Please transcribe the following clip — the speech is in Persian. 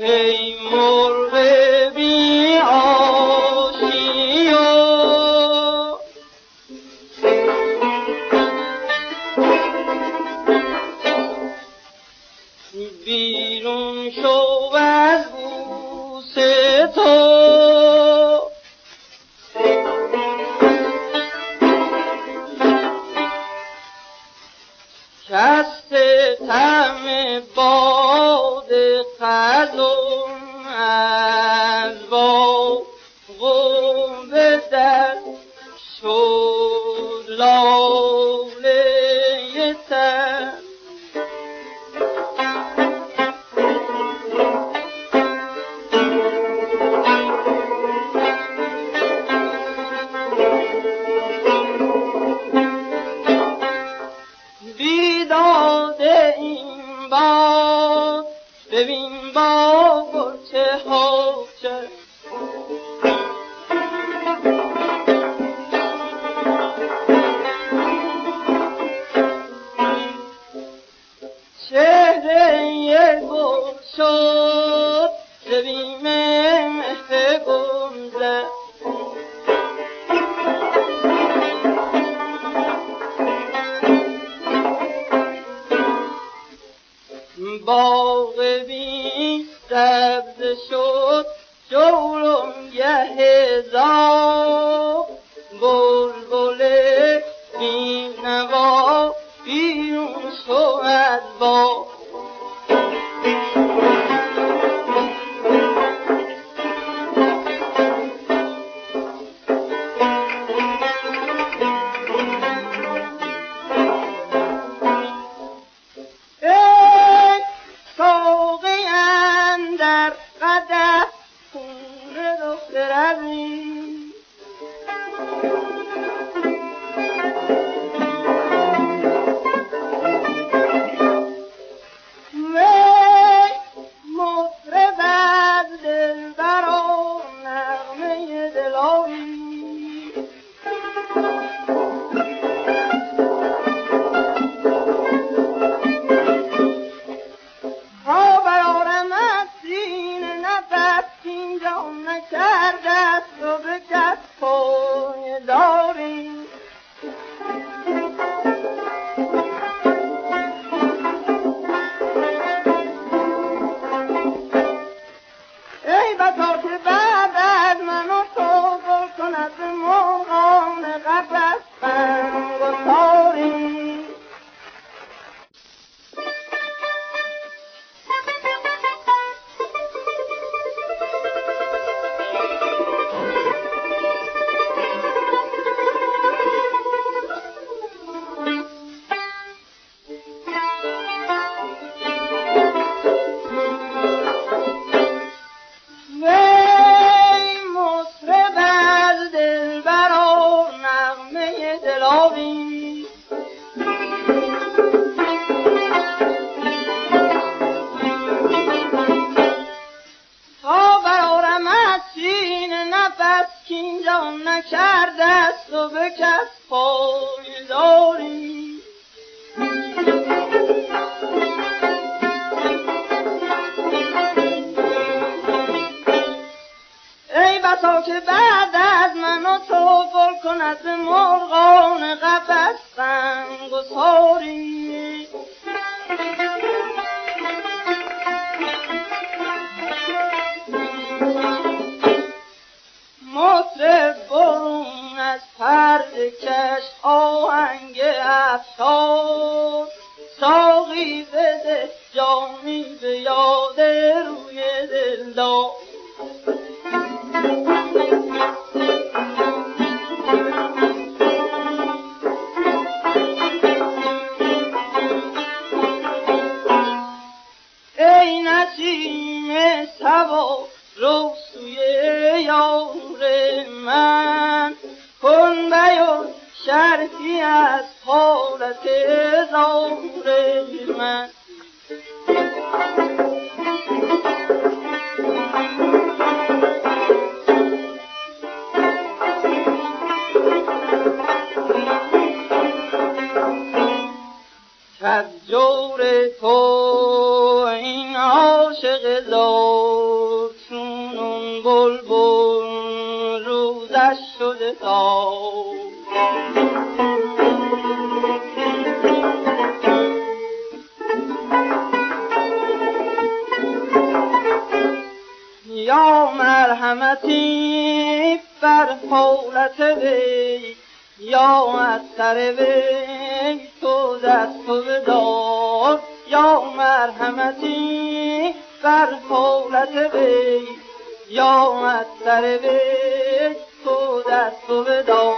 ای مرغ بی آشیا بیرون شو از بوس تو کست طعم باد خزم از باغ به در شد لاله تر ببین با گرچه ها کرد چهره گل شد ببین مهر گل باغ بی سبز شد جولانگه هزار بلبل بی نوا بیرون شو از باغ که بعد از من و تو گل کند به مرغان قفس غمگساری مطرب برون از پرده کش آهنگ افشار ساقی بده جامی به یاد روی دلدار ای نسیم صبا رو سوی یار من کن بیان شرحی از حالت زار من از جور تو این عاشق زار داد. یا مرحمتی بر حالت وی، یا از سر وی تو دست و بدار. یا مرحمتی بر حالت وی، یا از سر وی تو دست و بدار.